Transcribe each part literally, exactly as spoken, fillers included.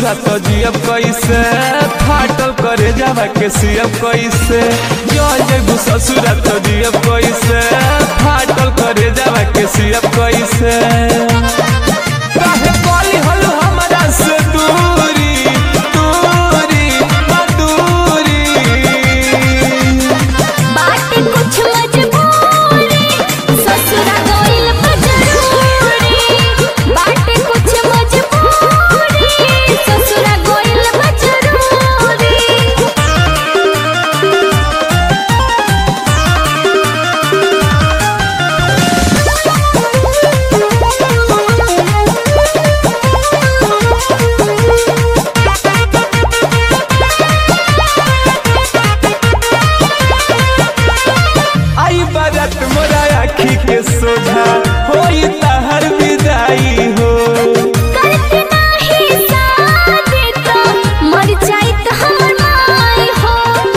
ससुरा तो जियब कैसे फाटल करे जावा के सियब कैसे चल जेबू ससुरा तो जियब कैसे फाटल करे जावा के सियब कैसे काहे बोली हलू हमरा से दूरी दूरी दूरी बाटे कुछ मजबूरी ससुरा गइल बजरूरी बाटे कुछ मजबूरी ससुरा गइल बजरूरी आई बारात मोरा आँखी के सोझा होई तहर विदाई हो करके नाही शादी तो मर जाइत हमर माई हो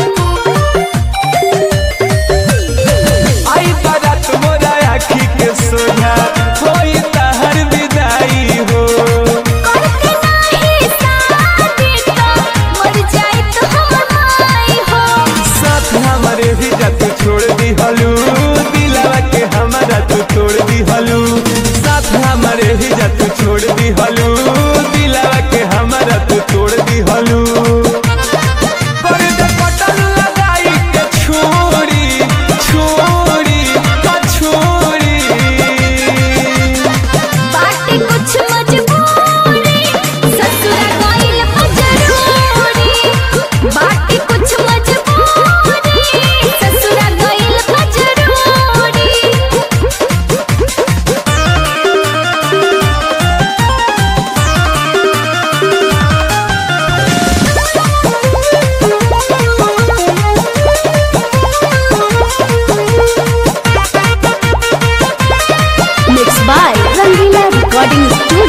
आई बारात मोरा आँखी के सोझा होई तहर विदाई हो करके नाही शादी तो मर जाइत हमर माई हो साथ हमारे भी जा तू छोड़ दी हलू दिलावा के हमारा तू तोड़ दी हलू साथ हमारे ही जा तू छोड़ दी हलू दिलावा के हमारा तू तोड़ दी हलू कर दे पटल लगाई के छोड़ी छोड़ी छोड़ी बाटे कुछ मजबूरी ससुरा गइल बजरूरी बाटे कुछ मजबूरी ससुरा गइल बजरूरी Mixed by Rangila Recording Studio.